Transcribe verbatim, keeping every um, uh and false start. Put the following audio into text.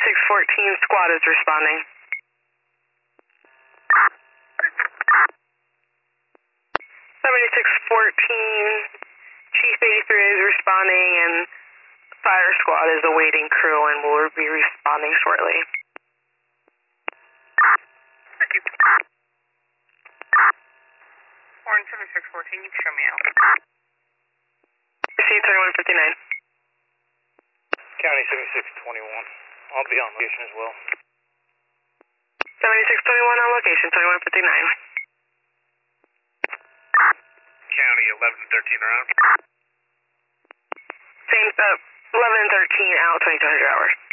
seventy-six fourteen squad is responding. seventy-six fourteen, Chief eighty-three is responding, and fire squad is awaiting crew and will be responding shortly. Thank you. Horn seventy-six fourteen, you can show me out. C thirty-one fifty-nine. County seventy-six twenty-one. I'll be on location as well. seventy-six twenty-one on location, twenty-one fifty-nine. County eleven thirteen around. Same, uh, eleven thirteen out, twenty-two hundred hours.